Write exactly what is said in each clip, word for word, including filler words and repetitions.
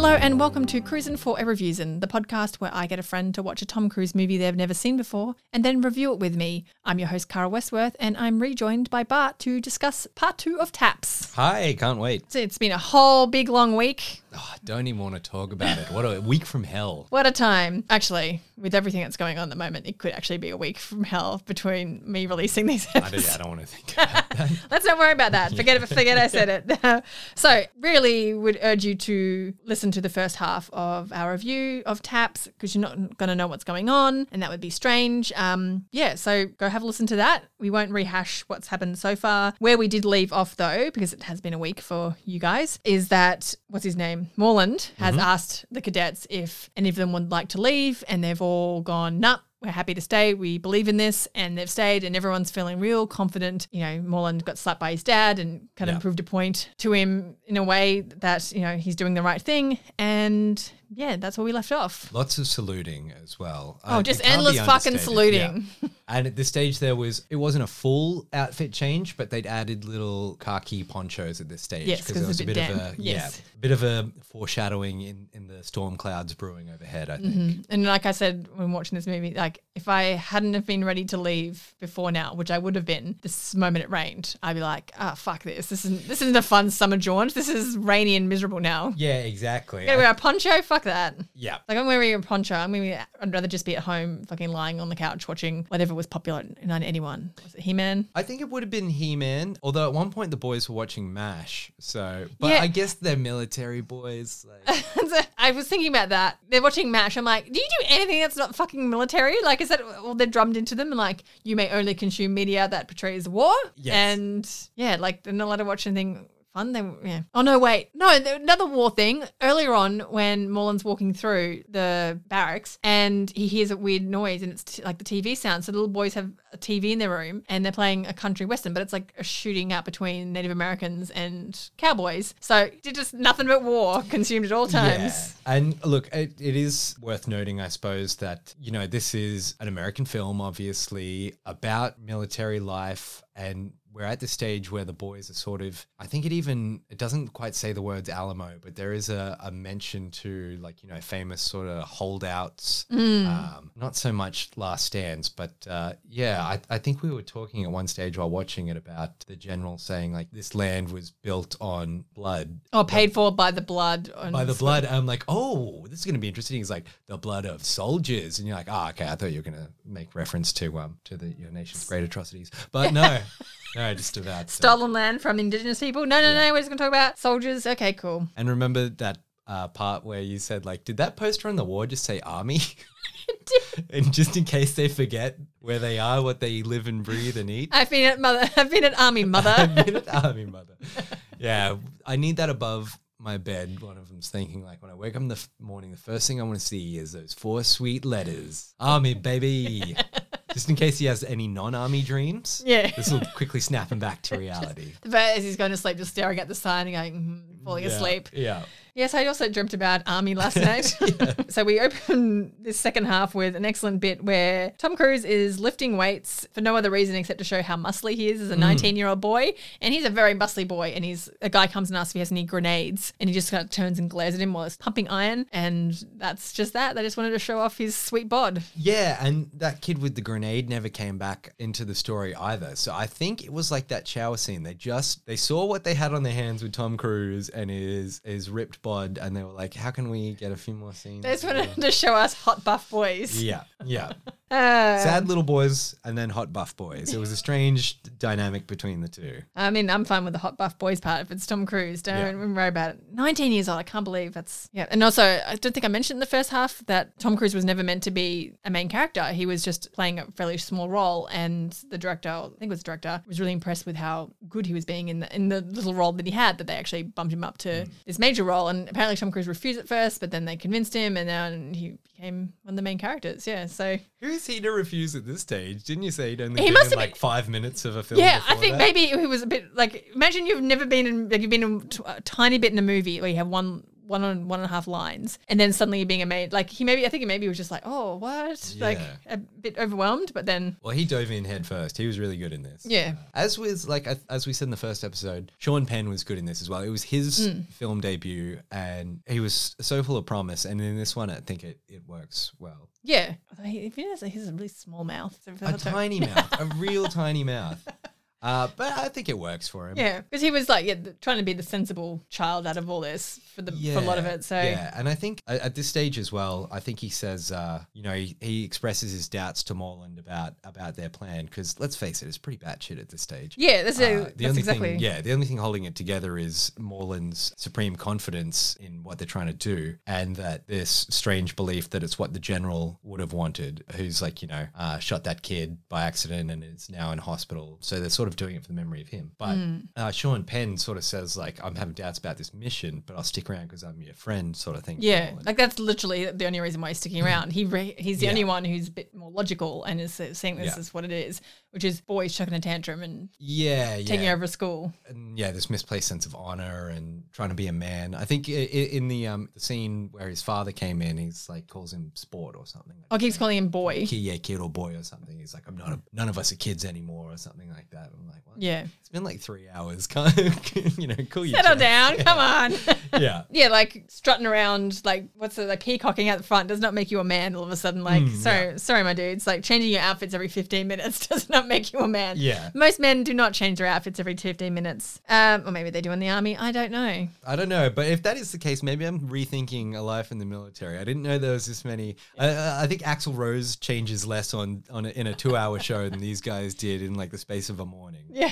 Hello and welcome to Cruisin' for a Reviewsin', the podcast where I get a friend to watch a Tom Cruise movie they've never seen before and then review it with me. I'm your host, Cara Westworth, and I'm rejoined by Bart to discuss part two of Taps. Hi, can't wait. So it's been a whole big long week. Oh, I don't even want to talk about it. What a week from hell. What a time. Actually, with everything that's going on at the moment, it could actually be a week from hell between me releasing these episodes. I don't, yeah, I don't want to think about that. Let's not worry about that. Forget it. Forget I said it. So really would urge you to listen to the first half of our review of Taps because you're not going to know what's going on and that would be strange. Um, yeah, so go have a listen to that. We won't rehash what's happened so far. Where we did leave off though, because it has been a week for you guys, is that, what's his name? Morland has mm-hmm. asked the cadets if any of them would like to leave and they've all gone, nah. We're happy to stay. We believe in this, and they've stayed, and everyone's feeling real confident. You know, Morland got slapped by his dad and kind of yeah. proved a point to him in a way that, you know, he's doing the right thing. And yeah, that's where we left off. Lots of saluting as well. Oh, uh, just endless fucking saluting. Yeah. And at this stage, there was, it wasn't a full outfit change, but they'd added little khaki ponchos at this stage. Yes, because there was a bit, a bit damp. of a, yes. yeah, a bit of a foreshadowing in, in the storm clouds brewing overhead, I think. Mm-hmm. And like I said, when watching this movie, like if I hadn't have been ready to leave before now, which I would have been, this moment it rained, I'd be like, ah, oh, fuck this. This isn't, this isn't a fun summer jaunt. This is rainy and miserable now. Yeah, exactly. Gotta wear a poncho? Fuck that. Yeah. Like I'm wearing a poncho. I'm wearing, I'd rather just be at home fucking lying on the couch watching whatever was popular in nineteen eighty-one. Was it He-Man? I think it would have been He-Man, although at one point the boys were watching MASH. So, but yeah. I guess they're military boys. Like. So I was thinking about that. They're watching MASH. I'm like, do you do anything that's not fucking military? Like, is that all they're drummed into them? And like, you may only consume media that portrays war. Yes. And yeah, like they're not allowed to watch anything fun. They yeah. Oh no, wait. No, another war thing. Earlier on, when Morland's walking through the barracks and he hears a weird noise and it's t- like the T V sound. So the little boys have a T V in their room and they're playing a country western, but it's like a shooting out between Native Americans and cowboys. So it's just nothing but war consumed at all times. Yeah. And look, it, it is worth noting, I suppose, that, you know, this is an American film, obviously, about military life, and we're at the stage where the boys are sort of, I think it even, it doesn't quite say the words Alamo, but there is a, a mention to like, you know, famous sort of holdouts, Mm. um, not so much Last Stands, but uh, yeah, I, I think we were talking at one stage while watching it about the general saying like this land was built on blood. Or paid for by the blood. On By the blood. I'm like, oh, this is going to be interesting. It's like the blood of soldiers. And you're like, oh, okay, I thought you were going to make reference to um to the your nation's great atrocities. But no. No, just about stolen uh, land from indigenous people. No, no, yeah. no. We're just going to talk about soldiers. Okay, cool. And remember that uh, part where you said, like, did that poster on the wall just say army? It did. And just in case they forget where they are, what they live and breathe and eat. I've been at mother. I've been at army mother. I've been at army mother. Yeah, I need that above my bed. One of them's thinking like, when I wake up in the f- morning, the first thing I want to see is those four sweet letters. Army, baby. Just in case he has any non-army dreams. Yeah. This will quickly snap him back to reality. But as he's going to sleep, just staring at the sign and going, mm, falling yeah, asleep. Yeah. Yes, I also dreamt about army last night. yeah. So we open this second half with an excellent bit where Tom Cruise is lifting weights for no other reason except to show how muscly he is as a nineteen-year-old boy. And he's a very muscly boy. And he's a guy comes and asks if he has any grenades. And he just kind of turns and glares at him while he's pumping iron. And that's just that. They just wanted to show off his sweet bod. Yeah, and that kid with the grenade never came back into the story either. So I think it was like that shower scene. They just, they saw what they had on their hands with Tom Cruise and his, his ripped bod, and they were like, how can we get a few more scenes? They just wanted to show us hot buff boys. Yeah, yeah. Uh, Sad little boys and then hot buff boys. It was a strange dynamic between the two. I mean, I'm fine with the hot buff boys part if it's Tom Cruise. Don't Yeah. worry about it. nineteen years old. I can't believe that's... Yeah. And also, I don't think I mentioned in the first half that Tom Cruise was never meant to be a main character. He was just playing a fairly small role, and the director, I think it was the director, was really impressed with how good he was being in the, in the little role that he had, that they actually bumped him up to mm. this major role. And apparently Tom Cruise refused at first, but then they convinced him, and then he became one of the main characters. Yeah, so... Who is he to refuse at this stage? Didn't you say he'd only He been must in have like been- five minutes of a film? Yeah, I before think that? maybe he was a bit like, imagine you've never been in, like you've been in t- a tiny bit in a movie, or you have one one on one and a half lines, and then suddenly being amazed. Like he maybe, I think he maybe was just like, oh, what? Yeah. Like a bit overwhelmed, but then. Well, he dove in head first. He was really good in this. Yeah. As was like as we said in the first episode, Sean Penn was good in this as well. It was his Mm. film debut, and he was so full of promise. And in this one, I think it, it works well. Yeah. If he has, he has a really small mouth. A tiny mouth, a real tiny mouth. Uh, but I think it works for him. Yeah, because he was like yeah, the, trying to be the sensible child out of all this for the Yeah, for a lot of it. So yeah, and I think at, at this stage as well, I think he says, uh, you know, he, he expresses his doubts to Morland about about their plan because let's face it, it's pretty batshit at this stage. yeah, that's, a, Uh, the that's only exactly. thing, yeah, the only thing holding it together is Morland's supreme confidence in what they're trying to do, and that this strange belief that it's what the general would have wanted, who's like, you know, uh, shot that kid by accident and is now in hospital. So they're sort of doing it for the memory of him. But Mm. uh, Sean Penn sort of says like, I'm having doubts about this mission, but I'll stick around because I'm your friend, sort of thing. Yeah, Morland. like that's literally the only reason why he's sticking around. He re- he's the Yeah. only one who's a bit more logical and is saying this Yeah. is what it is, which is boys chucking a tantrum and yeah, yeah. taking over a school. And yeah, this misplaced sense of honor and trying to be a man. I think i- i- in the um the scene where his father came in, he's like calls him sport or something. Oh, keeps calling him boy. Kid, yeah, kid or boy or something. He's like, I'm not. A, none of us are kids anymore or something like that. I'm like, what? Yeah, It's been like three hours. Can't you know? Cool your settle jets. down. Yeah. Come on. Yeah. Yeah, like strutting around, like what's it, like peacocking out the front does not make you a man. All of a sudden, like Mm, sorry, sorry, my dudes, like changing your outfits every fifteen minutes does not make you a man. Yeah. Most men do not change their outfits every fifteen minutes, um, or maybe they do in the army. I don't know. I don't know, but if that is the case, maybe I'm rethinking a life in the military. I didn't know there was this many. I, I think Axl Rose changes less on on a, in a two-hour show than these guys did in like the space of a morning. Yeah,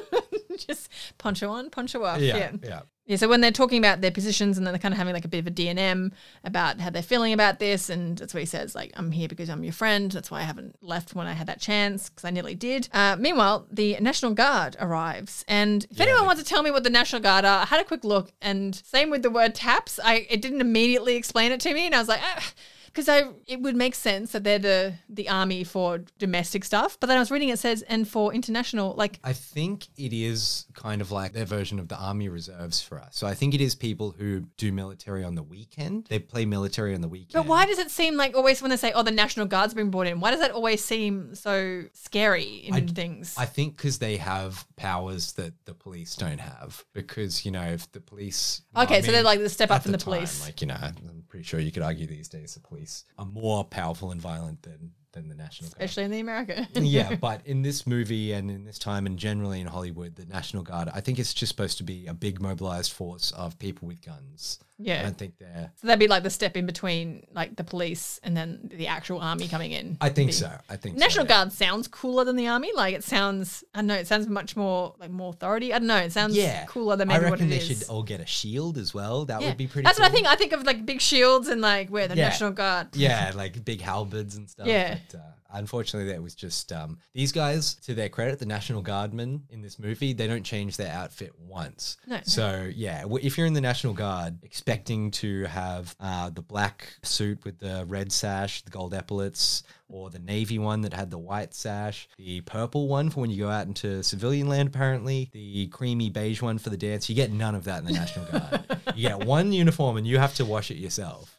just poncho on, poncho off. Yeah, Yeah. yeah. Yeah, so when they're talking about their positions and then they're kind of having like a bit of a D and M about how they're feeling about this, and that's what he says, like, I'm here because I'm your friend. That's why I haven't left when I had that chance, because I nearly did. Uh, meanwhile, the National Guard arrives. And if Yeah, anyone they- wants to tell me what the National Guard are, I had a quick look, and same with the word TAPS. I It didn't immediately explain it to me, and I was like, ah. Because I, it would make sense that they're the, the army for domestic stuff. But then I was reading it says, and for international, like, I think it is kind of like their version of the army reserves for us. So I think it is people who do military on the weekend. They play military on the weekend. but why does it seem like always when they say, oh, the National Guard's been brought in, why does that always seem so scary in I- things? I think because they have powers that the police don't have. Because, you know, if the police... Okay, I so they're like the step up at from the time, police. Like, you know, I'm pretty sure you could argue these days the police are more powerful and violent than, than the National Guard. Especially in the America. Yeah, but in this movie and in this time and generally in Hollywood, the National Guard, I think it's just supposed to be a big mobilized force of people with guns. I Yeah. don't think they're... So that'd be like the step in between like the police and then the actual army coming in. I think Be- so. I think National so, yeah. Guard sounds cooler than the army. Like it sounds, I don't know, it sounds much more like more authority. I don't know. It sounds Yeah, cooler than I maybe reckon what it they is. should all get a shield as well. That Yeah. would be pretty. That's cool. what I think. I think of like big shields and like where the Yeah. National Guard. Yeah, like big halberds and stuff. Yeah. But, uh, unfortunately, that was just um, these guys. To their credit, the National Guardmen in this movie, they don't change their outfit once. No. So yeah, w- if you're in the National Guard, expecting to have uh, the black suit with the red sash, the gold epaulets, or the navy one that had the white sash, the purple one for when you go out into civilian land, apparently, the creamy beige one for the dance, you get none of that in the National Guard. You get one uniform and you have to wash it yourself.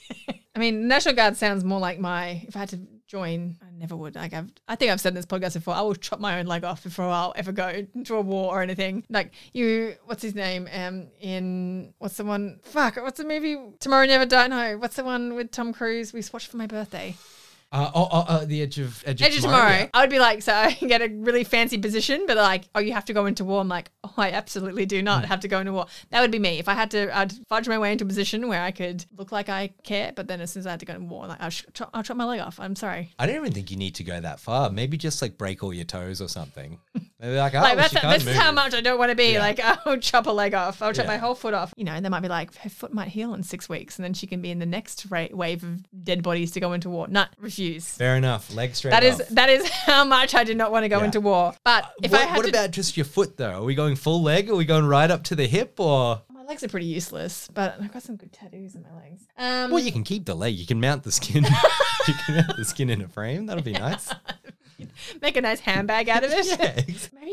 I mean, National Guard sounds more like my, if I had to join, I never would. Like I've, I think I've said in this podcast before, I will chop my own leg off before I'll ever go into a war or anything. Like you, what's his name? Um, in, what's the one? Fuck, what's the movie? Tomorrow Never Die. No, what's the one with Tom Cruise? We watched for my birthday. Uh, oh, oh, uh, the edge of edge of Edge of tomorrow. Tomorrow. yeah. I would be like, so I can get a really fancy position, but like, oh, you have to go into war. I'm like, oh, I absolutely do not have to go into war. That would be me. If I had to, I'd fudge my way into a position where I could look like I care, but then as soon as I had to go to war, like, I'll, sh- chop, I'll chop my leg off. I'm sorry. I don't even think you need to go that far. Maybe just like break all your toes or something. Maybe like, oh, Like, well, that's she can't this is move. how much I don't want to be. Yeah. Like, I'll chop a leg off. I'll chop Yeah. my whole foot off. You know, and they might be like, her foot might heal in six weeks, and then she can be in the next ra- wave of dead bodies to go into war. Nah, refuse. Fair enough. Leg straight That is off. that is how much I did not want to go Yeah. into war. But if what I had what to, about just your foot though? Are we going full leg? Are we going right up to the hip or? my legs are pretty useless, but I've got some good tattoos in my legs. Um, Well, you can keep the leg. You can mount the skin. You can mount the skin in a frame. That'll be nice. make a nice handbag out of it. Yeah, ex- Maybe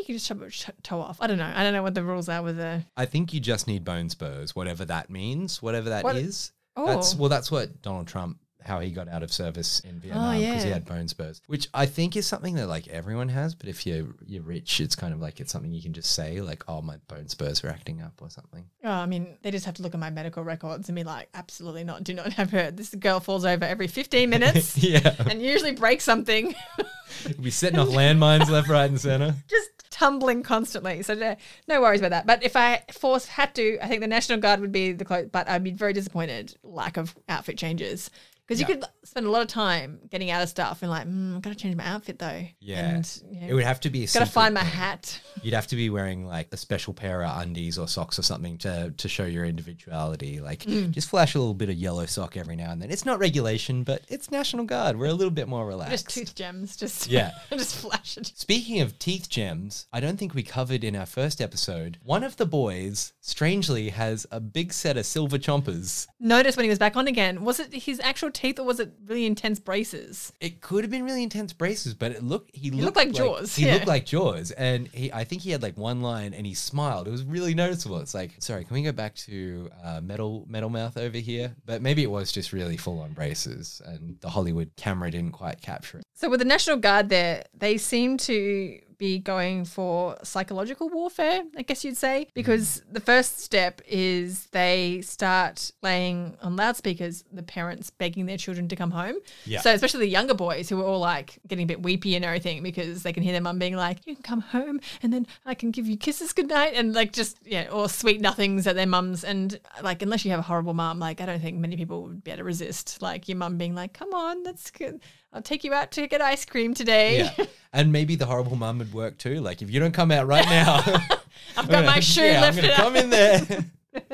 you can just chop a ch- toe off. I don't know. I don't know what the rules are with the. I think you just need bone spurs, whatever that means, whatever that What- is. Oh. That's well, that's what Donald Trump, how he got out of service in Vietnam because yeah. he had bone spurs, which I think is something that like everyone has. But if you're you're rich, it's kind of like it's something you can just say like, oh, my bone spurs are acting up or something. Oh, I mean, they just have to look at my medical records and be like, absolutely not. Do not have her. This girl falls over every fifteen minutes Yeah, and usually breaks something. we'll be setting off landmines left, right, and center. Just tumbling constantly. So no, no worries about that. But if I force had to, I think the National Guard would be the clothes. But I'd be very disappointed. Lack of outfit changes. Because you Yeah. could spend a lot of time getting out of stuff and like, mm, I've got to change my outfit though. Yeah, And, you know, it would have to be. got to simple- find my hat. You'd have to be wearing like a special pair of undies or socks or something to to show your individuality. Like Mm. just flash a little bit of yellow sock every now and then. It's not regulation, but it's National Guard. We're a little bit more relaxed. Just tooth gems. Just Yeah. just flash it. Speaking of teeth gems, I don't think we covered in our first episode. One of the boys, strangely, has a big set of silver chompers. Notice when he was back on again, was it his actual teeth or was it really intense braces? It could have been really intense braces, but it looked he, looked, looked like Jaws, He yeah. looked like Jaws, and he I think he had like one line, and he smiled. It was really noticeable. It's like, sorry, can we go back to uh, metal metal mouth over here? But maybe it was just really full on braces, and the Hollywood camera didn't quite capture it. So with the National Guard there, they seem to be going for psychological warfare, I guess you'd say, because the first step is they start playing on loudspeakers, the parents begging their children to come home. Yeah. So especially the younger boys who are all like getting a bit weepy and everything because they can hear their mum being like, you can come home and then I can give you kisses goodnight and like just, yeah, or sweet nothings at their mums. And like, unless you have a horrible mum, like I don't think many people would be able to resist like your mum being like, come on, that's good. I'll take you out to get ice cream today. Yeah, and maybe the horrible mum would work too. Like if you don't come out right now, I've got my shoe yeah, lifted I'm gonna up. come in there.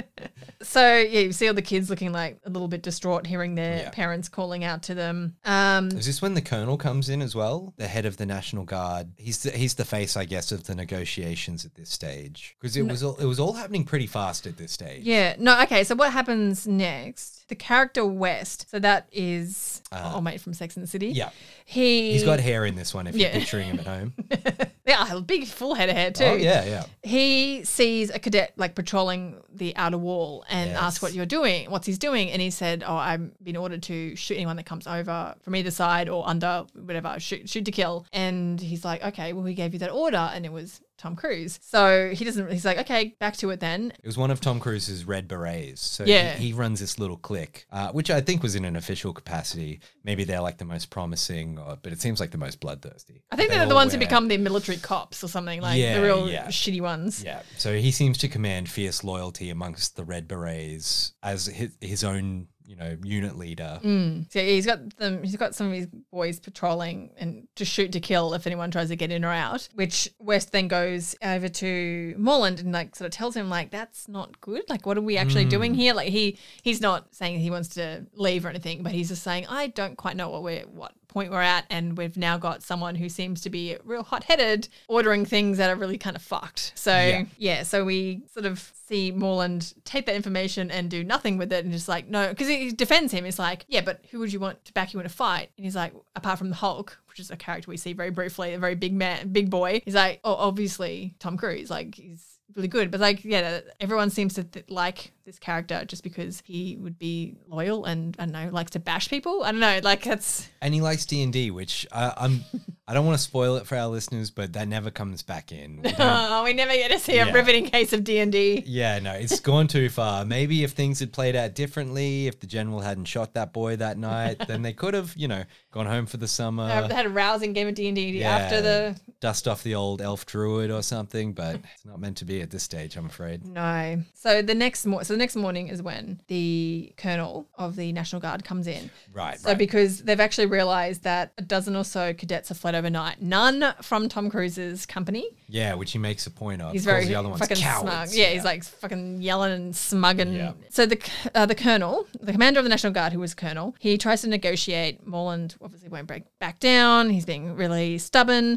So yeah, you see all the kids looking like a little bit distraught, hearing their Yeah. parents calling out to them. Um, Is this when the colonel comes in as well? The head of the National Guard. He's the, he's the face, I guess, of the negotiations at this stage because it was all, it was all happening pretty fast at this stage. yeah, no, okay. So what happens next? The character West. So that is Uh, old mate from Sex and the City. Yeah. he He's got hair in this one if Yeah. you're picturing him at home. yeah, a big full head of hair too. Oh yeah, yeah. He sees a cadet like patrolling the outer wall and Yes. asks what you're doing, what's he's doing. And he said, oh, I've been ordered to shoot anyone that comes over from either side or under, whatever, shoot, shoot to kill. And he's like, okay, well, we gave you that order. And it was Tom Cruise. So he doesn't, he's like, okay, back to it then. It was one of Tom Cruise's Red Berets. So Yeah. he, he runs this little clique, uh, which I think was in an official capacity. Maybe they're like the most promising, or, but it seems like the most bloodthirsty. I think They they're the all ones who wear- become the military cops or something, like Yeah, the real yeah. shitty ones. Yeah. So he seems to command fierce loyalty amongst the Red Berets as his, his own, you know, unit leader. Mm. So yeah, he's got them. He's got some of his boys patrolling and to shoot to kill if anyone tries to get in or out. Which West then goes over to Morland and like sort of tells him like that's not good. Like what are we actually doing here? Like he he's not saying he wants to leave or anything, but he's just saying I don't quite know what we're what point we're at, and we've now got someone who seems to be real hot-headed, ordering things that are really kind of fucked. So yeah, Yeah. so we sort of see Morland take that information and do nothing with it, and just like no, because he defends him. He's like, yeah, but who would you want to back you in a fight? And he's like, apart from the Hulk, which is a character we see very briefly, a very big man, big boy. He's like, oh, obviously Tom Cruise, like he's really good, but like yeah, everyone seems to th- like this character just because he would be loyal and I don't know, likes to bash people. I don't know, like that's And he likes D and D, which I, I'm. I don't want to spoil it for our listeners, but that never comes back in. We don't- oh, we never get to see Yeah. a riveting case of D and D. yeah, no, it's gone too far. Maybe if things had played out differently, if the general hadn't shot that boy that night, then they could have, you know, gone home for the summer, Uh, they had a rousing game of D and D yeah, after the dust off the old elf druid or something, but it's not meant to be at this stage, I'm afraid. no. So the next mo- so the next morning is when the colonel of the National Guard comes in. Right, So right. because they've actually realized that a dozen or so cadets have fled overnight, none from Tom Cruise's company. Yeah, which he makes a point of. He's Calls very the other ones fucking cowards. smug. Yeah, he's like fucking yelling and smug and Yeah. so the uh, the colonel, the commander of the National Guard, who was colonel, he tries to negotiate. Morland obviously won't break back down. He's being really stubborn. The colonel's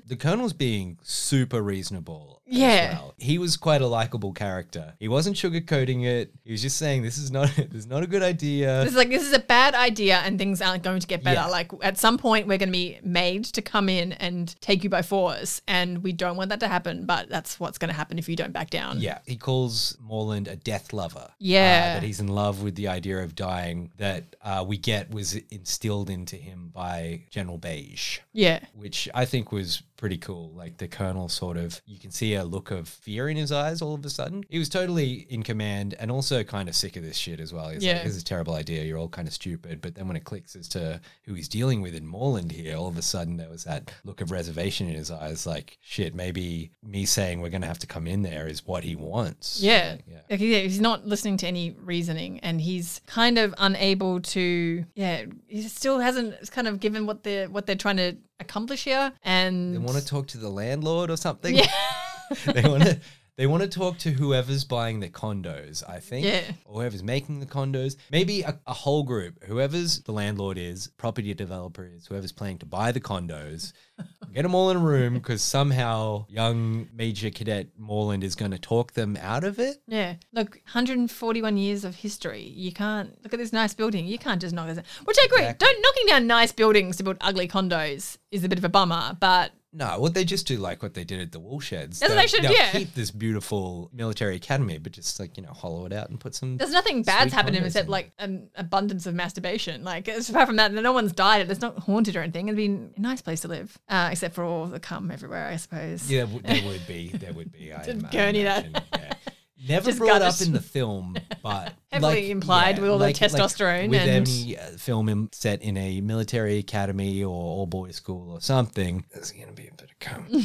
Colonel's being super reasonable. as Yeah. well. He was quite a likable character. He wasn't sugarcoating it. He was just saying, this is not, this is not a good idea. It's like, this is a bad idea and things aren't going to get better. Yeah. Like, at some point, we're going to be made to come in and take you by force. And we don't want that to happen, but that's what's going to happen if you don't back down. Yeah, he calls Morland a death lover. Yeah. Uh, that he's in love with the idea of dying that uh, we get was instilled into him by General Beige, Yeah. which I think was pretty cool. Like the Colonel sort of, you can see a look of fear in his eyes all of a sudden. He was totally in command and also kind of sick of this shit as well. He's Yeah. like, this is a terrible idea. You're all kind of stupid. But then when it clicks as to who he's dealing with in Morland here, all of a sudden there was that look of reservation in his eyes. Like, shit, maybe me saying we're going to have to come in there is what he wants. Yeah. Yeah. Like, yeah, he's not listening to any reasoning and he's kind of unable to, yeah, he still hasn't it's kind of given what they're, what they're trying to accomplish here. And They want to talk to the landlord or something. Yeah. they want to they want to talk to whoever's buying the condos, I think. Yeah. Or whoever's making the condos. Maybe a, a whole group. Whoever's the landlord is, property developer is, whoever's planning to buy the condos. Get them all in a room because somehow young Major Cadet Morland is going to talk them out of it. Yeah. Look, one hundred forty-one years of history. You can't look at this nice building. You can't just knock it down. Which I agree. Exactly. Don't knocking down nice buildings to build ugly condos is a bit of a bummer, but No, well, they just do like what they did at the wool sheds. That's what They'll- they should, they'll yeah. keep this beautiful military academy, but just like, you know, hollow it out and put some... there's nothing bad's Sweet happening condos except in. like an abundance of masturbation. Like as- apart from that, no one's died. It's not haunted or anything. It'd be a nice place to live, uh, except for all the cum everywhere, I suppose. Yeah, w- there would be. There would be. I, Didn't ima- gurney that. imagine, yeah. Never Just brought garnish. up in the film, but Heavily like, implied with all the testosterone with and- any uh, film in, set in a military academy or all boys school or something, there's going to be a bit of cum.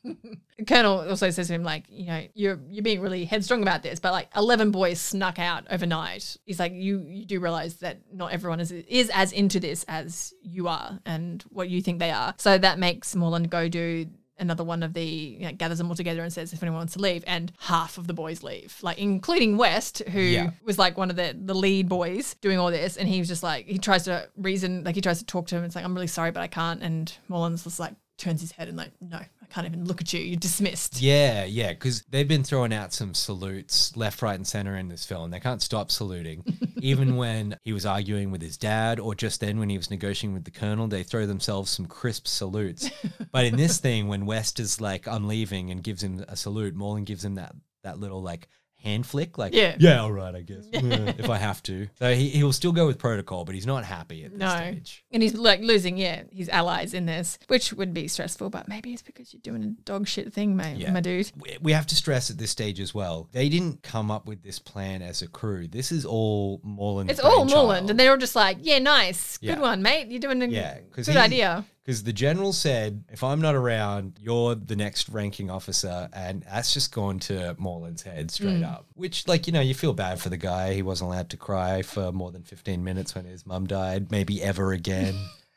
The Colonel also says to him, like, you know, you're you're being really headstrong about this, but like eleven boys snuck out overnight. He's like, you you do realize that not everyone is is as into this as you are and what you think they are. So that makes Morland go do another one of the, you know, gathers them all together and says if anyone wants to leave, and half of the boys leave, like including West, who Yeah. was like one of the the lead boys doing all this, and he was just like, he tries to reason, like he tries to talk to him. It's like, I'm really sorry, but I can't. And Morland's just like turns his head and like, no, I can't even look at you. You're dismissed. Yeah, yeah, because they've been throwing out some salutes left, right, and center in this film. They can't stop saluting. Even when he was arguing with his dad, or just then when he was negotiating with the Colonel, they throw themselves some crisp salutes. But in this thing, when West is like, I'm leaving, and gives him a salute, Morland gives him that that little like hand flick, like, Yeah. yeah, all right, I guess, Yeah, if I have to. So he, he will still go with protocol, but he's not happy at this No. stage. And he's like losing, yeah, his allies in this, which would be stressful, but maybe it's because you're doing a dog shit thing, mate, Yeah. my dude. We- We have to stress at this stage as well, they didn't come up with this plan as a crew. This is all Morland's It's all brainchild. Morland, and they're all just like, yeah, nice. Good Yeah. one, mate. You're doing a Yeah, good because idea. Because the general said, if I'm not around, you're the next ranking officer. And that's just gone to Morland's head straight Mm. up. Which, like, you know, you feel bad for the guy. He wasn't allowed to cry for more than fifteen minutes when his mum died, maybe ever again.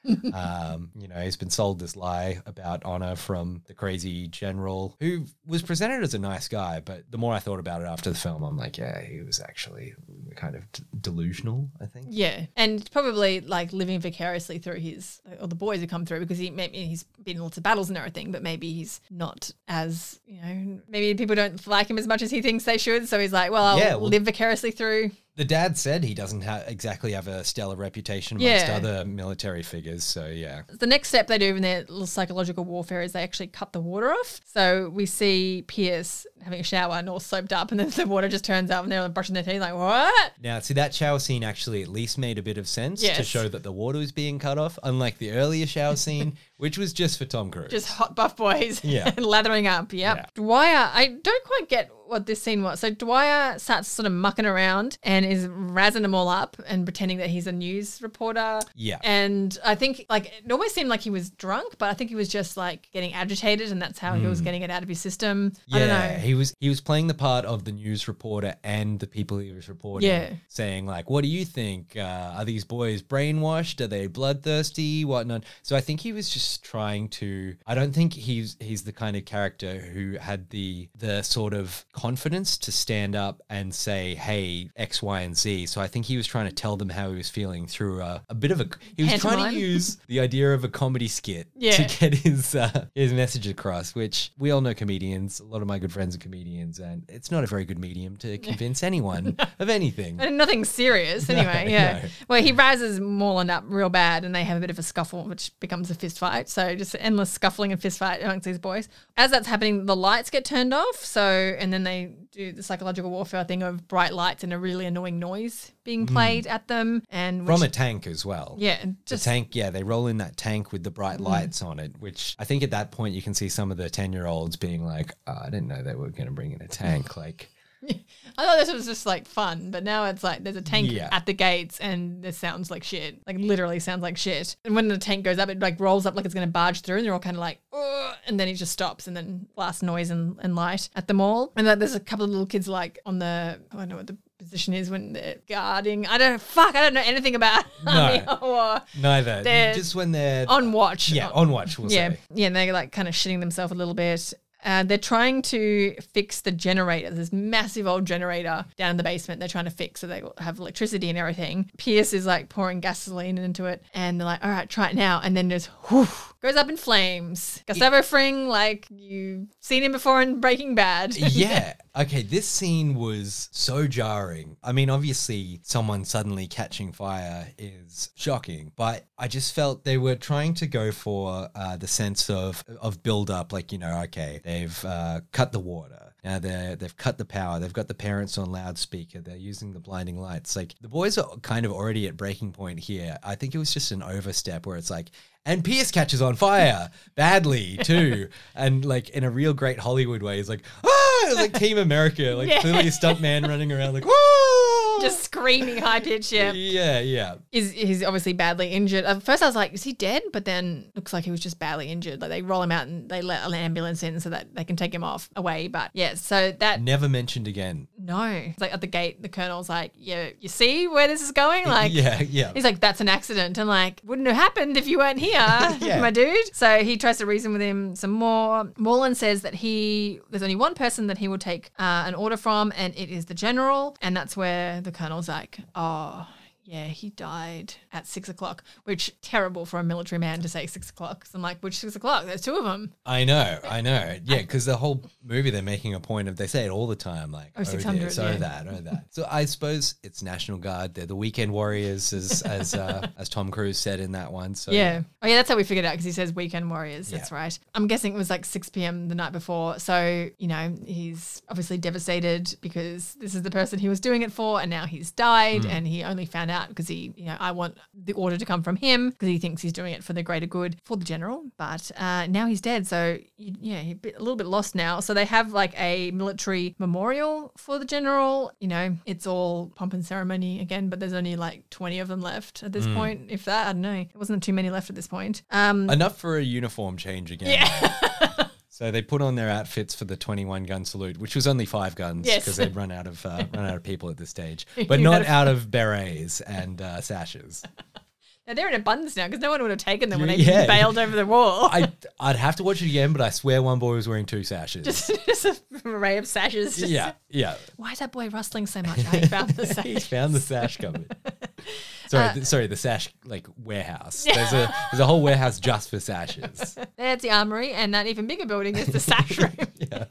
um, you know, he's been sold this lie about honor from the crazy general who was presented as a nice guy. But the more I thought about it after the film, I'm like, yeah, he was actually kind of d- delusional, I think. Yeah, and probably like living vicariously through his, or the boys who come through, because he maybe he's been in lots of battles and everything, but maybe he's not as, you know, maybe people don't like him as much as he thinks they should. So he's like, well, I'll Yeah, well- live vicariously through. The dad said he doesn't ha- exactly have a stellar reputation amongst Yeah. other military figures. So, yeah. The next step they do in their little psychological warfare is they actually cut the water off. So we see Pierce having a shower and all soaped up, and then the water just turns up and they're brushing their teeth like, what? Now, see, that shower scene actually at least made a bit of sense to Yes. show that the water was being cut off, unlike the earlier shower scene, which was just for Tom Cruise. Just hot buff boys Yeah. and lathering up. Yep. Yeah. Dwyer, I don't quite get what this scene was. So Dwyer starts sort of mucking around and is razzing them all up and pretending that he's a news reporter. Yeah. And I think like it almost seemed like he was drunk, but I think he was just like getting agitated and that's how he was getting it out of his system. I don't Yeah, know. he was he was playing the part of the news reporter and the people he was reporting. Yeah. Saying like, "What do you think? Uh, are these boys brainwashed? Are they bloodthirsty? Whatnot?" So I think he was just trying to. I don't think he's he's the kind of character who had the the sort of confidence to stand up and say, hey, X, Y, and Z. So I think he was trying to tell them how he was feeling through a, a bit of a, he was Pantomime. trying to use the idea of a comedy skit Yeah. to get his, uh, his message across, which we all know comedians. A lot of my good friends are comedians, and it's not a very good medium to convince anyone of anything. And nothing serious anyway, No, yeah. no. Well, he rises Moreland up real bad and they have a bit of a scuffle, which becomes a fist fight. So just endless scuffling and fist fight amongst these boys. As that's happening, the lights get turned off. So, and then they do the psychological warfare thing of bright lights and a really annoying noise being played at them. And From which- a tank as well. yeah, and just the tank, yeah, they roll in that tank with the bright lights on it, which I think at that point you can see some of the ten-year-olds being like, oh, I didn't know they were going to bring in a tank. Like, I thought this was just like fun, but now it's like there's a tank Yeah. at the gates and this sounds like shit. Like literally sounds like shit. And when the tank goes up, it like rolls up like it's going to barge through and they're all kind of like, ugh, and then it just stops and then blast noise and, and light at them all. And like, there's a couple of little kids like on the, I don't know what the position is when they're guarding. I don't, fuck, I don't know anything about army or neither. They're Just when they're on watch. yeah, on watch, we'll yeah, say. yeah, and they're like kind of shitting themselves a little bit. Uh, they're trying to fix the generator. There's this massive old generator down in the basement they're trying to fix so they have electricity and everything. Pierce is like pouring gasoline into it and they're like, all right, try it now. And then just whoosh, goes up in flames. Gustavo Fring, like you've seen him before in Breaking Bad. Yeah. Okay, this scene was so jarring. I mean, obviously, someone suddenly catching fire is shocking, but I just felt they were trying to go for uh, the sense of of build up. Like, you know, okay, they've uh, cut the water. Now they're, they've cut the power. They've got the parents on loudspeaker. They're using the blinding lights. Like, the boys are kind of already at breaking point here. I think it was just an overstep where it's like, and Pierce catches on fire badly too. And like in a real great Hollywood way, he's like, ah! It's like Team America, like Yeah. clearly a stunt man running around like, whoa! Just screaming high pitch, yeah. Yeah, yeah. Is he's obviously badly injured. At first I was like, is he dead? But then looks like he was just badly injured. Like they roll him out and they let an ambulance in so that they can take him off away. But yeah, so that Never mentioned again. no. It's like at the gate, the colonel's like, yeah, you see where this is going? Like yeah, yeah. he's like, that's an accident. I'm like, wouldn't have happened if you weren't here, Yeah. my dude. So he tries to reason with him some more. Moreland says that he, there's only one person that he will take uh, an order from, and it is the general. And that's where the colonel's like, oh, yeah, he died at six o'clock, which terrible for a military man to say six o'clock. So I'm like, which six o'clock? There's two of them. I know, I know. Yeah, because the whole movie they're making a point of, they say it all the time, like, Oh, oh, six hundred, this, oh yeah. that, oh that. So I suppose it's National Guard. They're the weekend warriors, as as uh, as Tom Cruise said in that one. So Yeah. Oh, yeah, that's how we figured it out because he says weekend warriors. That's Yeah. right. I'm guessing it was like six p.m. the night before. So, you know, he's obviously devastated because this is the person he was doing it for and now he's died and he only found out because he, you know, I want the order to come from him because he thinks he's doing it for the greater good for the general. But uh, now he's dead. So, you- yeah, he's a, bit, a little bit lost now. So they have like a military memorial for the general. You know, it's all pomp and ceremony again, but there's only like twenty of them left at this point. If that, I don't know. There wasn't too many left at this point. Um, enough for a uniform change again. yeah. So they put on their outfits for the twenty-one gun salute, which was only five guns Yes. because they'd run out of uh, run out of people at this stage, but You not had a- out of berets and uh, sashes. Now they're in abundance now because no one would have taken them when they Yeah. bailed over the wall. I I'd have to watch it again, but I swear one boy was wearing two sashes. just, just an array of sashes. Just- yeah, yeah. Why is that boy rustling so much? I found the He sash. found the sash cupboard. Sorry, th- sorry, the sash like warehouse. There's a there's a whole warehouse just for sashes. There's the armory, and that even bigger building is the sash room. Yeah.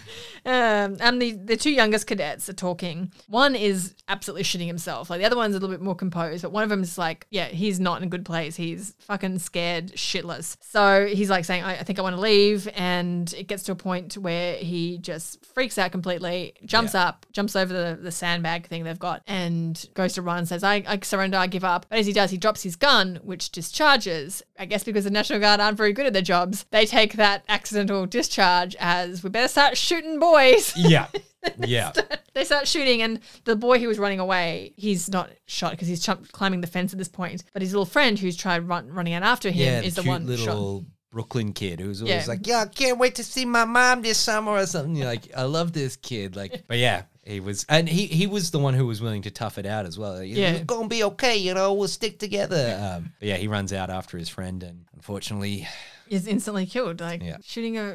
Um, and the, the two youngest cadets are talking. One is absolutely shitting himself. Like the other one's a little bit more composed, but one of them is like, yeah, he's not in a good place. He's fucking scared shitless. So he's like saying, I, I think I want to leave. And it gets to a point where he just freaks out completely, jumps Yeah. up, jumps over the, the sandbag thing they've got and goes to run and says, I, I surrender, I give up. But as he does, he drops his gun, which discharges. I guess because the National Guard aren't very good at their jobs, they take that accidental discharge as we better start shooting boys. Yeah. Yeah. They start shooting, and the boy who was running away, he's not shot because he's chump- climbing the fence at this point. But his little friend who's tried run- running out after him Yeah, is the cute one shot. little Brooklyn kid who's always Yeah. like, yeah, I can't wait to see my mom this summer or something. You're like, I love this kid. Like, but yeah, he was, and he, he was the one who was willing to tough it out as well. Like, Yeah. It's going to be okay, you know, we'll stick together. Um, but yeah, he runs out after his friend, and unfortunately, Is instantly killed, like Yeah. shooting a.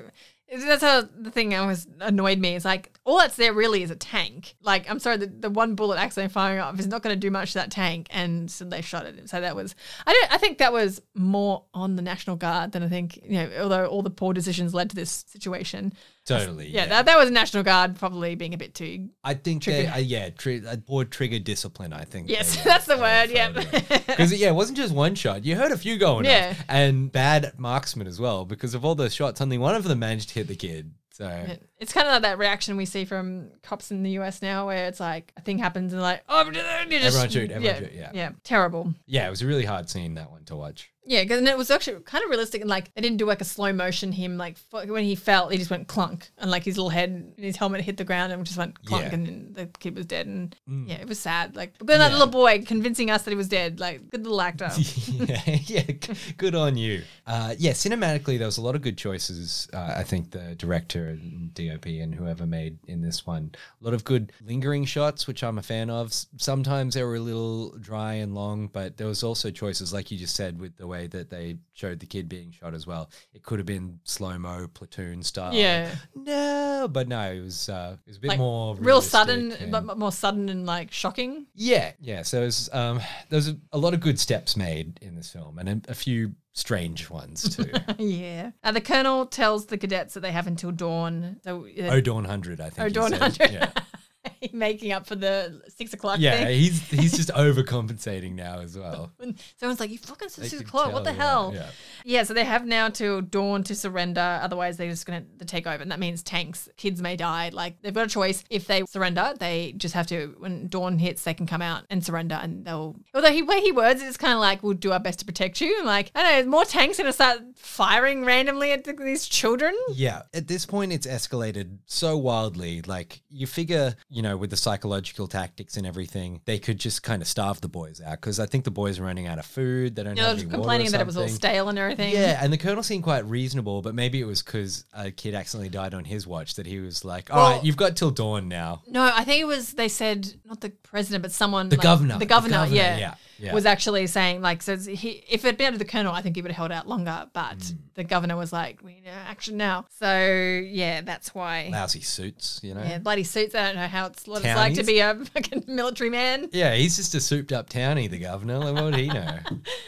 That's how the thing that was annoyed me. Is like, all that's there really is a tank. Like, I'm sorry, the, the one bullet accidentally firing off is not going to do much to that tank. And so they shot it. So that was, I don't, I think that was more on the National Guard than I think, you know, although all the poor decisions led to this situation. Totally. Yeah, yeah. That, that was National Guard probably being a bit too. I think they, uh, yeah, tri- uh, poor trigger discipline, I think. Yes, they, that's the they word, yeah. Because, yeah, it wasn't just one shot. You heard a few going Yeah. off. And bad marksman as well, because of all those shots, only one of them managed to hit the kid. So it's kind of like that reaction we see from cops in the U S now where it's like a thing happens and like, oh, you just, everyone shoot, everyone yeah, shoot, yeah. Yeah, terrible. Yeah, it was a really hard scene, that one, to watch. Yeah, because it was actually kind of realistic and like they didn't do like a slow motion him like f- when he fell he just went clunk and like his little head and his helmet hit the ground and just went clunk Yeah. and then the kid was dead and Mm. yeah, it was sad. Like good that Yeah. little boy convincing us that he was dead. Like good little actor. yeah, yeah, g- good on you. Uh, yeah, cinematically, there was a lot of good choices. Uh, I think the director and D O P and whoever made in this one, a lot of good lingering shots, which I'm a fan of. S- Sometimes they were a little dry and long, but there was also choices, like you just said, with the way that they showed the kid being shot as well. It could have been slow-mo platoon style. Yeah. No, but no, it was uh, it was a bit Like, more real realistic sudden, and- but more sudden and like shocking. yeah, yeah. So it was, um, there was a, a lot of good steps made in this film, and a, a few strange ones too. Yeah. Uh, the colonel tells the cadets that they have until dawn. So uh, Oh, Dawn Hundred, I think. Oh, he Dawn said. Hundred. Yeah, making up for the six o'clock yeah. thing. He's he's just overcompensating now as well. When someone's like, you fucking said They six can o'clock. What the tell, yeah, hell? yeah. Yeah, so they have now till dawn to surrender. Otherwise, they're just going to take over. And that means tanks, kids may die. Like, they've got a choice. If they surrender, they just have to, when dawn hits, they can come out and surrender. And they'll, although he, way he words it, it's kind of like, we'll do our best to protect you. And like, I don't know, more tanks going to start firing randomly at the, these children. Yeah, at this point, it's escalated so wildly. Like, you figure, you know, with the psychological tactics and everything, they could just kind of starve the boys out, because I think the boys are running out of food. They don't You know, have just any water or complaining that it was all something. stale and everything. Yeah, and the colonel seemed quite reasonable, but maybe it was because a kid accidentally died on his watch that he was like, all Well- right, you've got till dawn now. No, I think it was, they said, not the president, but someone. The like, governor. The The governor, governor, yeah, yeah, yeah. Was actually saying, like, so he, if it had been up to the colonel, I think he would have held out longer, but Mm. the governor was like, we need action now. So, yeah, that's why. Lousy suits, you know? Yeah, bloody suits. I don't know how it's, what it's Townies? like to be a fucking military man. Yeah, he's just a souped up townie, the governor. Like, what would he know?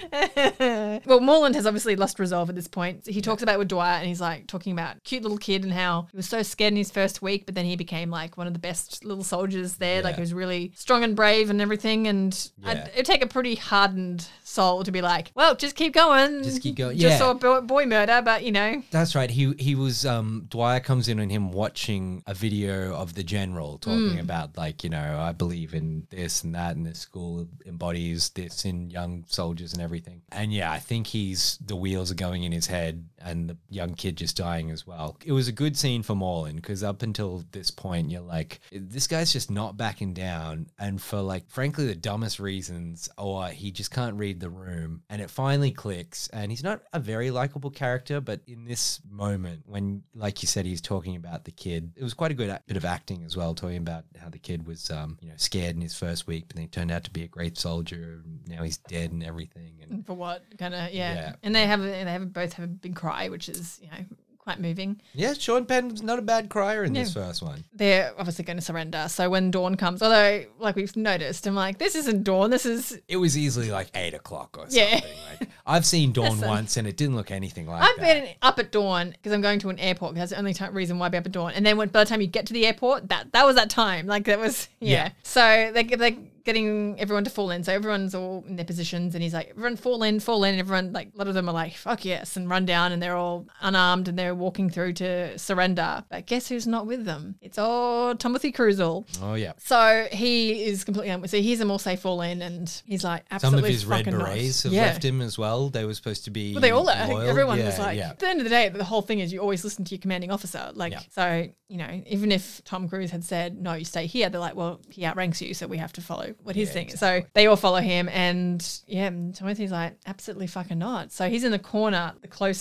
Well, Morland has obviously lost resolve at this point. He talks about it with Dwyer and he's like talking about cute little kid and how he was so scared in his first week, but then he became like one of the best little soldiers there. Yeah. Like he was really strong and brave and everything. And Yeah. I'd, it'd take a pretty hardened soul to be like, well, just keep going. Just keep going. Just Yeah. saw a boy, boy murder, but you know. That's right. He he was um Dwyer comes in on him watching a video of the general talking Mm. about, like, you know, I believe in this and that, and this school embodies this in young soldiers and everything. And yeah, I think he's the wheels are going in his head, and the young kid just dying as well. It was a good scene for Morland, because up until this point, you're like, this guy's just not backing down, and for like frankly the dumbest reasons, or he just can't read the room, and it finally clicks. And he's not a very likable character, but in this moment when, like you said, he's talking about the kid, it was quite a good a- bit of acting as well, talking about how the kid was um you know scared in his first week, but then he turned out to be a great soldier, and now he's dead and everything. And For what kind of yeah. Yeah. and they have they have both have a big cry, which is you know quite moving. yeah, Sean Penn's not a bad crier in No. this first one. They're obviously going to surrender. So when dawn comes, although like we've noticed, I'm like, this isn't dawn. This is It was easily like eight o'clock or something. Yeah. Like, I've seen Dawn Listen. once, and it didn't look anything like I've that. been up at dawn because I'm going to an airport. Because that's the only time, reason why I'd be up at dawn. And then when, by the time you get to the airport, that that was that time. Like that was yeah. Yeah. So they they getting everyone to fall in. So everyone's all in their positions, and he's like, everyone fall in, fall in. And everyone like a lot of them are like, fuck yes, and run down, and they're all unarmed and they're walking through to surrender. But guess who's not with them? It's old Timothy Cruisel. Oh yeah. So he is completely un- so he hears them all say fall in, and he's like Some absolutely of his red fucking not. berets have Yeah. left him as well. They were supposed to be Well, they all are. I think loyal. everyone yeah, was like, yeah. at the end of the day, the whole thing is you always listen to your commanding officer. Like, Yeah. so, you know, even if Tom Cruise had said, no, you stay here, they're like, well, he outranks you, so we have to follow what his Yeah, thing is. exactly. So they all follow him. And yeah, and Timothy's like, absolutely fucking not. So he's in the corner, the closest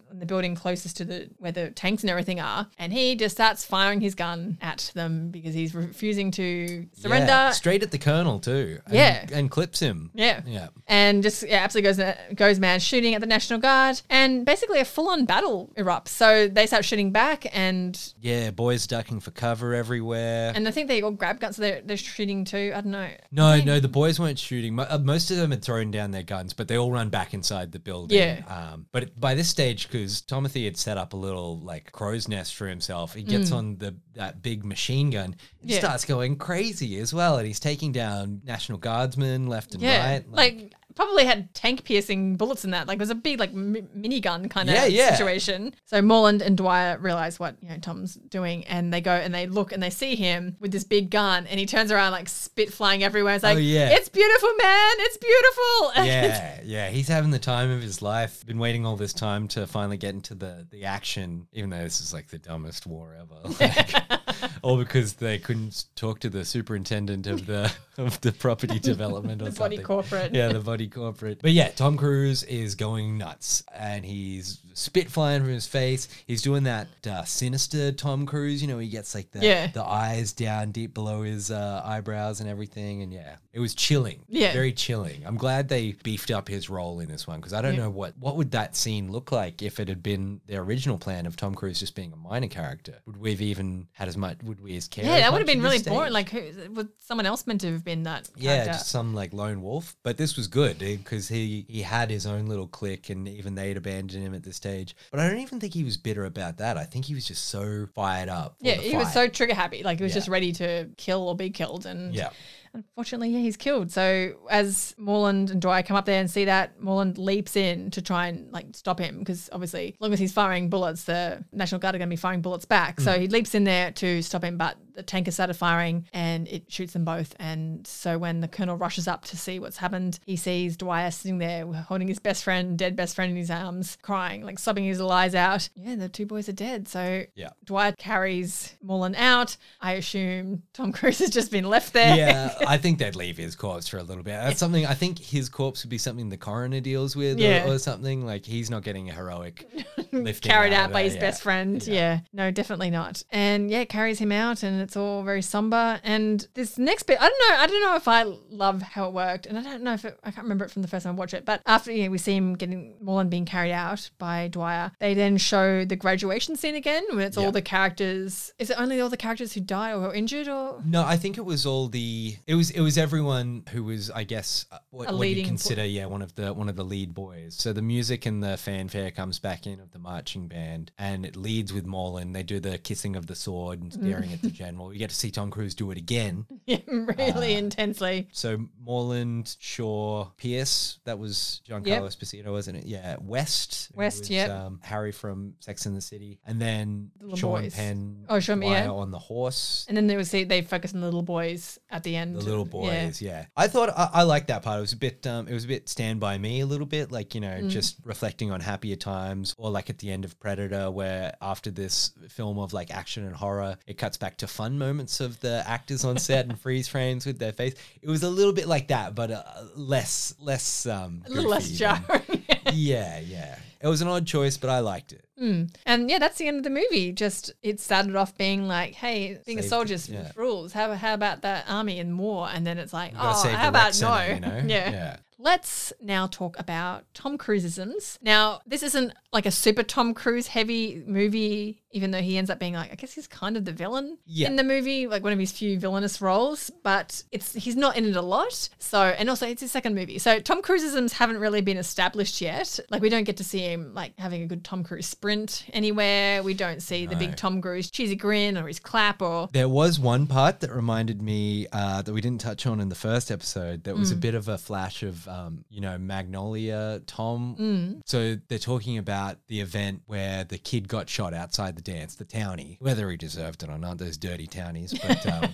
in the building closest to the where the tanks and everything are, and he just starts firing his gun at them because he's refusing to surrender. Yeah, straight at the colonel too. And, Yeah. and clips him. Yeah. Yeah. And just yeah, absolutely goes goes mad shooting at the National Guard, and basically a full-on battle erupts. So they start shooting back, and Yeah, boys ducking for cover everywhere. and I think they all grab guns, so they're, they're shooting too. I don't know. No, no, the boys weren't shooting. Mo- uh, Most of them had thrown down their guns, but they all run back inside the building. Yeah. Um, but by this stage, because Timothy had set up a little like crow's nest for himself, he gets on the that big machine gun and Mm. Yeah. starts going crazy as well, and he's taking down National Guardsmen left and Yeah, right. like, probably had tank piercing bullets in that. Like it was a big like mi- minigun kind of Yeah, yeah. situation. So Morland and Dwyer realize what you know Tom's doing, and they go and they look and they see him with this big gun, and he turns around like spit flying everywhere. It's like, Oh, yeah. it's beautiful, man, it's beautiful. yeah, yeah, he's having the time of his life. Been waiting all this time to finally get into the the action, even though this is like the dumbest war ever. Like, all because they couldn't talk to the superintendent of the of the property development or The something. body corporate. Yeah, the body corporate. But yeah, Tom Cruise is going nuts, and he's spit flying from his face. He's doing that uh, sinister Tom Cruise. You know, he gets like the Yeah. the eyes down deep below his uh, eyebrows and everything. And yeah, it was chilling. Yeah. Very chilling. I'm glad they beefed up his role in this one, because I don't Yeah. know what what would that scene look like if it had been the original plan of Tom Cruise just being a minor character. Would we have even had as much? Would we as care? Yeah, as that would have much been at really this boring. stage? Like, who, was someone else meant to have been that? Yeah, character? just some like lone wolf. But this was good because he he had his own little clique, and even they'd abandoned him at this stage. But I don't even think he was bitter about that. I think he was just so fired up. for Yeah, the he was fight. so trigger happy. Like he was Yeah. just ready to kill or be killed, and Yeah. unfortunately, yeah, he's killed. So as Morland and Dwyer come up there and see that, Morland leaps in to try and like stop him, because obviously, as long as he's firing bullets, the National Guard are going to be firing bullets back. So he leaps in there to stop him, but the tanker started firing and it shoots them both. And so when the colonel rushes up to see what's happened, he sees Dwyer sitting there holding his best friend, dead best friend in his arms, crying, like sobbing his eyes out. Yeah, the two boys are dead. So Yeah. Dwyer carries Morland out. I assume Tom Cruise has just been left there. Yeah, I think they'd leave his corpse for a little bit. That's something, I think his corpse would be something the coroner deals with, Yeah. or, or something. Like, he's not getting a heroic lifting carried out out of by that, his yeah. best friend. Yeah. Yeah. No, definitely not. And yeah, it carries him out and it's all very somber. And this next bit, I don't know, I don't know if I love how it worked. And I don't know if it, I can't remember it from the first time I watched it. But after you know, we see him getting Morland being carried out by Dwyer, they then show the graduation scene again when it's Yeah. all the characters. Is it only all the characters who die or who are injured or? No, I think it was all the it was it was everyone who was, I guess, uh, what, A what you leading consider yeah one of the one of the lead boys. So the music and the fanfare comes back in of the marching band, and it leads with Morland. They do the kissing of the sword and staring at the general. You get to see Tom Cruise do it again. Yeah, really Uh, intensely. So Morland, Shaw, Pierce, that was Giancarlo Yep. Esposito, wasn't it? Yeah, West, who West, was, yep. um, Harry from Sex and the City, and then The little Sean boys. Penn, Oh, Sean- Dwyer yeah. on the horse. And then they would see they focus on the little boys at the end. The little Yeah. boys, yeah. I thought I, I liked that part. It was a bit, um, it was a bit Stand By Me a little bit, like, you know, Mm. just reflecting on happier times, or like at the end of Predator, where after this film of like action and horror, it cuts back to fun moments of the actors on set and freeze frames with their face. It was a little bit like that, but uh, less, less, um, A little less goofy than- jarring. yeah, yeah. It was an odd choice, but I liked it. Mm. And yeah, that's the end of the movie. Just it started off being like, hey, being a Save- soldier yeah. rules. How how about that army and war? And then it's like, You gotta oh, save how the rec about no? center, you know? yeah. Yeah. Let's now talk about Tom Cruiseisms. Now, this isn't like a super Tom Cruise heavy movie, even though he ends up being like, I guess he's kind of the villain Yeah. in the movie, like one of his few villainous roles, but it's he's not in it a lot. So, and also it's his second movie. So Tom Cruiseisms haven't really been established yet. Like we don't get to see him like having a good Tom Cruise sprint anywhere. We don't see the No. big Tom Cruise cheesy grin or his clap or There was one part that reminded me uh, that we didn't touch on in the first episode. That was a Mm. bit of a flash of, um, you know, Magnolia Tom. Mm. So they're talking about the event where the kid got shot outside the dance, the townie, whether he deserved it or not, those dirty townies. But um,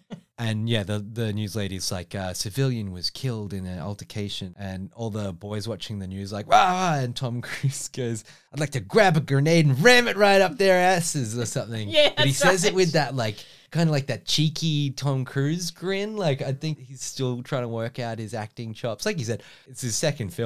and yeah, the the news lady's like, uh, civilian was killed in an altercation, and all the boys watching the news like, rah, and Tom Cruise goes, I'd like to grab a grenade and ram it right up their asses or something. Yeah, but he that's says it right. with that like kind of like that cheeky Tom Cruise grin. Like I think he's still trying to work out his acting chops. Like you said, it's his second film.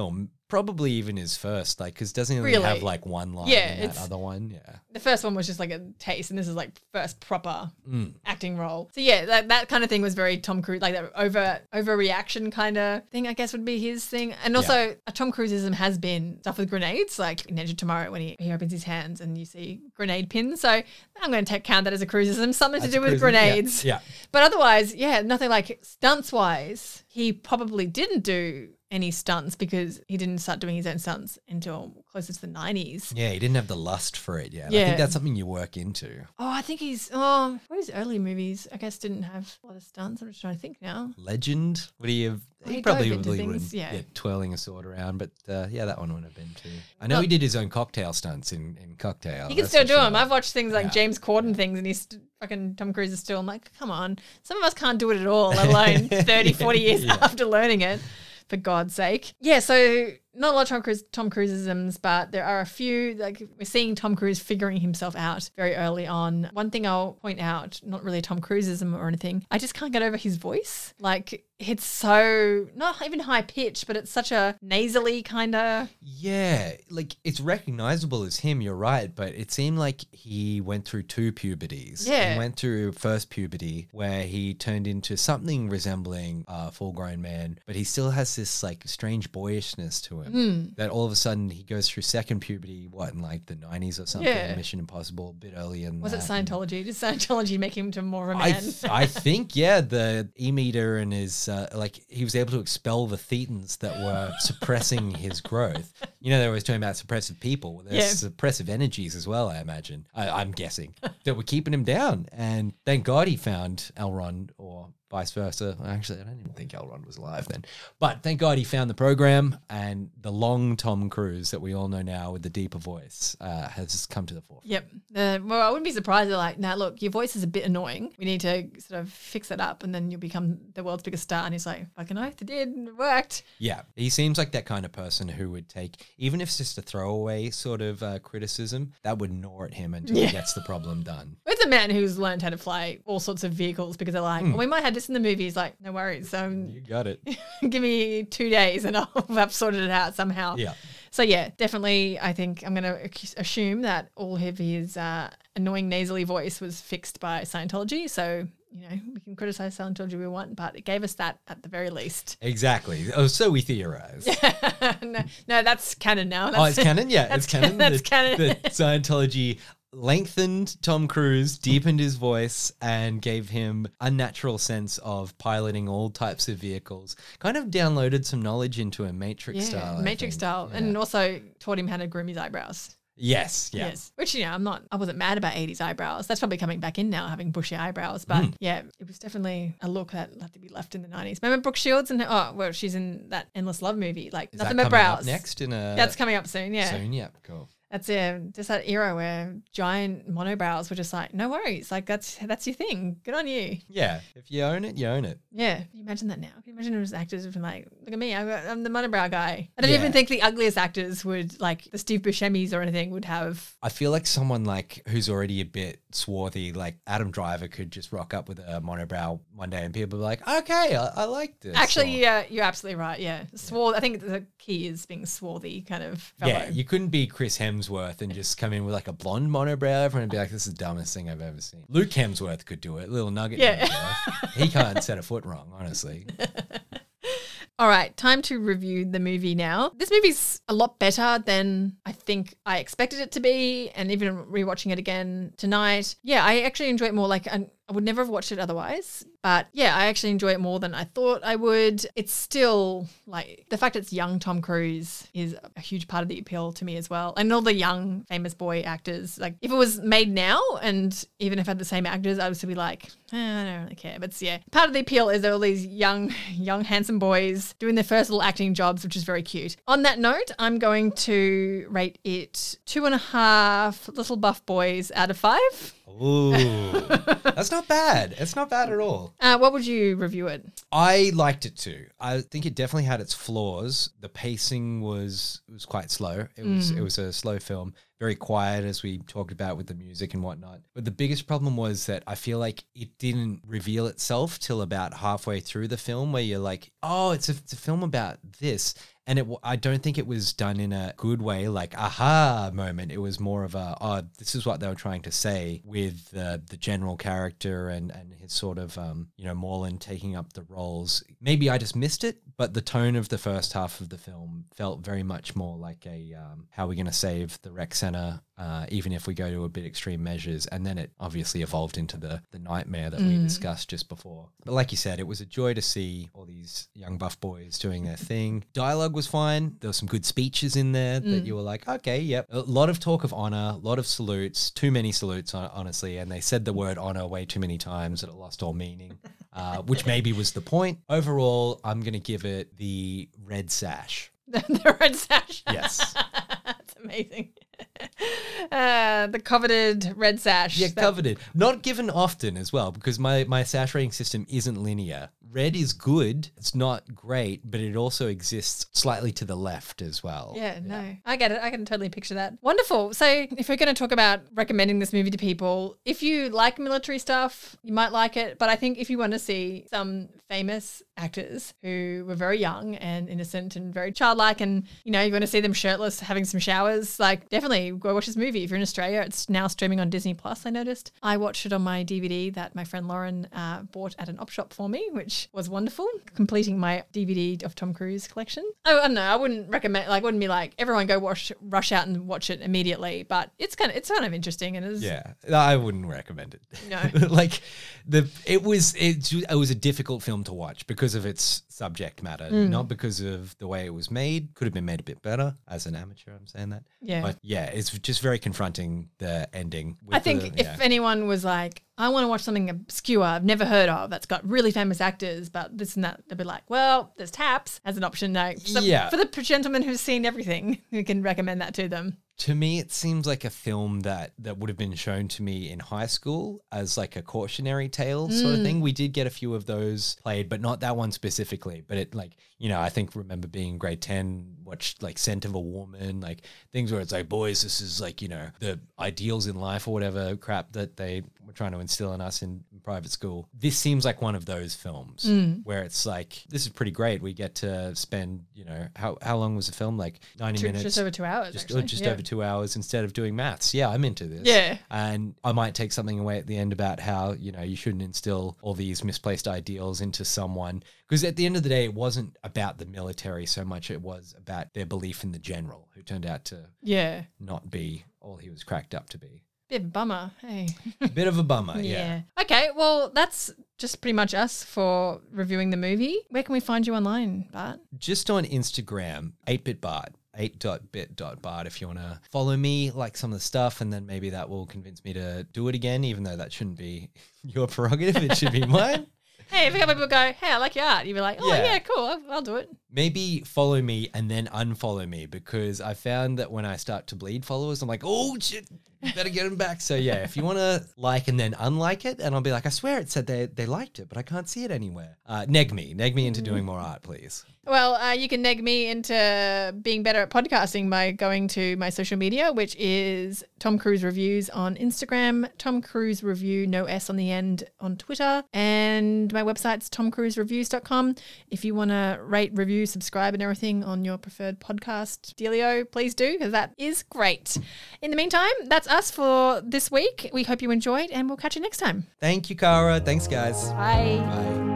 Probably even his first, like, because doesn't he only Really? have like one line Yeah, in that it's- other one? Yeah. The first one was just like a taste, and this is like first proper Mm. acting role. So yeah, that, that kind of thing was very Tom Cruise, like that over overreaction kind of thing, I guess would be his thing. And also a Tom Cruiseism has been stuff with grenades, like in Edge of Tomorrow when he, he opens his hands and you see grenade pins. So I'm going to take count that as a cruiseism, something That's to do with cruising, yeah, grenades. Yeah. But otherwise, yeah, nothing like stunts wise. He probably didn't do any stunts because he didn't start doing his own stunts until closer to the nineties. Yeah, he didn't have the lust for it yet. I Yeah. think that's something you work into. Oh, I think he's, oh, what his early movies, I guess, didn't have a lot of stunts. I'm just trying to think now. Legend? Would he have? Well, he he probably dove into would things, yeah. yeah. twirling a sword around, but uh, yeah, that one would have been too. I know Well- he did his own cocktail stunts in, in Cocktail. He can that's still for do sure. them. I've watched things like Yeah. James Corden things and he's st- fucking Tom Cruise is still, I'm like, come on. Some of us can't do it at all, let alone thirty, forty years Yeah. after learning it, for God's sake. Yeah, so not a lot of Tom Cruise Tom Cruiseisms, but there are a few, like we're seeing Tom Cruise figuring himself out very early on. One thing I'll point out, not really a Tom Cruiseism or anything, I just can't get over his voice. Like it's so, not even high pitched, but it's such a nasally kind of. Yeah, like it's recognizable as him, you're right, but it seemed like he went through two puberties. Yeah. He went through first puberty where he turned into something resembling a full grown man, but he still has this like strange boyishness to him. Mm. That all of a sudden he goes through second puberty, what, in like the nineties or something, Yeah. Mission Impossible, a bit earlier than Was it that. Scientology? Did Scientology make him to more of a I, man? th- I think, yeah, the E-meter and his, uh, like, he was able to expel the thetans that were suppressing his growth. You know, they were always talking about suppressive people. There's Yeah. suppressive energies as well, I imagine. I, I'm guessing, that were keeping him down. And thank God he found Elrond, or vice versa. Actually, I don't even think Elrond was alive then. But thank God he found the program, and the long Tom Cruise that we all know now with the deeper voice uh, has come to the forefront. Yep. Uh, well, I wouldn't be surprised. They're like, nah, look, your voice is a bit annoying. We need to sort of fix it up, and then you'll become the world's biggest star. And he's like, fucking oath, it did. It worked. Yeah, he seems like that kind of person who would take, even if it's just a throwaway sort of uh, criticism, that would gnaw at him until Yeah. he gets the problem done. It's a man who's learned how to fly all sorts of vehicles because they're like, Hmm. well, we might have this in the movie. He's like, no worries. Um, You got it. give me two days and I'll have sorted it out somehow. Yeah. So yeah, definitely. I think I'm going to assume that all of his uh, annoying nasally voice was fixed by Scientology. So you know we can criticize Scientology we want, but it gave us that at the very least. Exactly. Oh, so we theorize. no, no, that's canon now. That's, Oh, it's canon? Yeah, that's it's canon. ca- that's The- canon. The Scientology lengthened Tom Cruise, deepened his voice, and gave him a natural sense of piloting all types of vehicles. Kind of downloaded some knowledge into him, Matrix yeah, style. I Matrix think. style, Yeah. and also taught him how to groom his eyebrows. Yes, yeah. Yes, which you know I'm not. I wasn't mad about eighties eyebrows. That's probably coming back in now, having bushy eyebrows. But Mm. yeah, it was definitely a look that had to be left in the nineties. Remember Brooke Shields and oh, well, she's in that Endless Love movie. Like Is nothing that but coming up brows. next in a That's coming up soon. Yeah, soon? Yeah, cool. that's yeah, just that era where giant monobrows were just like, no worries, like that's that's your thing. Good on you. Yeah, if you own it, you own it. Yeah, can you imagine that now? Can you imagine it was actors from like, look at me, I got, I'm the monobrow guy. I don't Yeah. even think the ugliest actors would like the Steve Buscemi's or anything would have. I feel like someone like who's already a bit swarthy, like Adam Driver, could just rock up with a monobrow one day, and people be like, "Okay, I, I like this." Actually, Or- yeah, you're absolutely right. Yeah, swarthy. I think the key is being swarthy, kind of. Fellow. yeah, you couldn't be Chris Hemsworth and just come in with like a blonde monobrow. Everyone would be like, "This is the dumbest thing I've ever seen." Luke Hemsworth could do it. Little nugget. Yeah. Hemsworth. He can't set a foot wrong, honestly. All right, time to review the movie now. This movie's a lot better than I think I expected it to be, and even rewatching it again tonight. Yeah, I actually enjoy it more. Like, I, I would never have watched it otherwise, but yeah, I actually enjoy it more than I thought I would. It's still like the fact it's young Tom Cruise is a huge part of the appeal to me as well, and all the young famous boy actors. Like, if it was made now, and even if it had the same actors, I would still be like, eh, I don't really care. But yeah, part of the appeal is all these young, young handsome boys doing their first little acting jobs, which is very cute. On that note, I'm going to rate it two and a half little buff boys out of five. Ooh, that's not bad. It's not bad at all. Uh, what would you review it? I liked it too. I think it definitely had its flaws. The pacing was was quite slow. It was Mm. it was a slow film, very quiet, as we talked about with the music and whatnot. But the biggest problem was that I feel like it didn't reveal itself till about halfway through the film, where you're like, oh, it's a, it's a film about this. And it, I don't think it was done in a good way, like aha moment. It was more of a, oh, this is what they were trying to say with the the general character and, and his sort of, um, you know, Morland taking up the roles. Maybe I just missed it, but the tone of the first half of the film felt very much more like a, um, how are we going to save the rec center, uh, even if we go to a bit extreme measures. And then it obviously evolved into the, the nightmare that mm. we discussed just before. But like you said, it was a joy to see all these young buff boys doing their thing. Dialogue was fine. There were some good speeches in there mm. that you were like, okay, yep. A lot of talk of honor, a lot of salutes, too many salutes, honestly. And they said the word honor way too many times that it lost all meaning, uh, which maybe was the point. Overall, I'm going to give it the red sash. The red sash? Yes. That's amazing. Uh, the coveted red sash. Yeah, that- coveted. Not given often as well, because my, my sash rating system isn't linear. Red is good. It's not great, but it also exists slightly to the left as well. Yeah, no. Yeah. I get it. I can totally picture that. Wonderful. So if we're going to talk about recommending this movie to people, if you like military stuff, you might like it. But I think if you want to see some famous actors who were very young and innocent and very childlike and, you know, you want to see them shirtless having some showers, like definitely go watch this movie. If you're in Australia, it's now streaming on Disney Plus, I noticed. I watched it on my D V D that my friend Lauren uh, bought at an op shop for me, which was wonderful, completing my D V D of Tom Cruise collection. I, I don't know, I wouldn't recommend, like, wouldn't be like, everyone go watch, rush out and watch it immediately, but it's kind of, it's kind of interesting. And it's, yeah, I wouldn't recommend it. No. like, the it was, it, it was a difficult film to watch because of its subject matter, mm. not because of the way it was made. Could have been made a bit better. As an amateur, I'm saying that. Yeah. But yeah, it's just very confronting, the ending. I think the, if yeah. anyone was like, I want to watch something obscure I've never heard of that's got really famous actors, but this and that, they'll be like, well, there's Taps as an option. No, so yeah. For the gentleman who's seen everything, we can recommend that to them. To me, it seems like a film that, that would have been shown to me in high school as like a cautionary tale sort mm. of thing. We did get a few of those played, but not that one specifically. But it like, you know, I think remember being in grade ten, watched like Scent of a Woman, like things where it's like, boys, this is like, you know, the ideals in life or whatever crap that they were trying to instill in us in, in private school. This seems like one of those films mm. where it's like, this is pretty great. We get to spend, you know, how, how long was the film? Like ninety two, minutes. Just over two hours, just, actually. Or just yeah. over two hours instead of doing maths. Yeah, I'm into this. Yeah. And I might take something away at the end about how, you know, you shouldn't instill all these misplaced ideals into someone. Because at the end of the day, it wasn't about the military so much. It was about their belief in the general, who turned out to yeah not be all he was cracked up to be. Bit of a bummer, hey. Bit of a bummer, yeah. yeah. Okay, well, that's just pretty much us for reviewing the movie. Where can we find you online, Bart? Just on Instagram, eight bit Bart. eight dot bit dot bart if you want to follow me, like some of the stuff, and then maybe that will convince me to do it again, even though that shouldn't be your prerogative. It should be mine. Hey, if a couple people go, hey, I like your art, you'd be like, oh, yeah, yeah cool, I'll, I'll do it. Maybe follow me and then unfollow me, because I found that when I start to bleed followers, I'm like, oh, shit, better get them back. So, yeah, if you want to like and then unlike it, and I'll be like, I swear it said they, they liked it, but I can't see it anywhere. Uh, neg me. Neg me into doing more art, please. Well, uh, you can neg me into being better at podcasting by going to my social media, which is Tom Cruise Reviews on Instagram, Tom Cruise Review, no S on the end, on Twitter, and my website's tom cruise reviews dot com. If you want to rate, review, subscribe and everything on your preferred podcast dealio, please do, because that is great. In the meantime, that's us for this week. We hope you enjoyed, and we'll catch you next time. Thank you, Cara. Thanks, guys. Bye. Bye.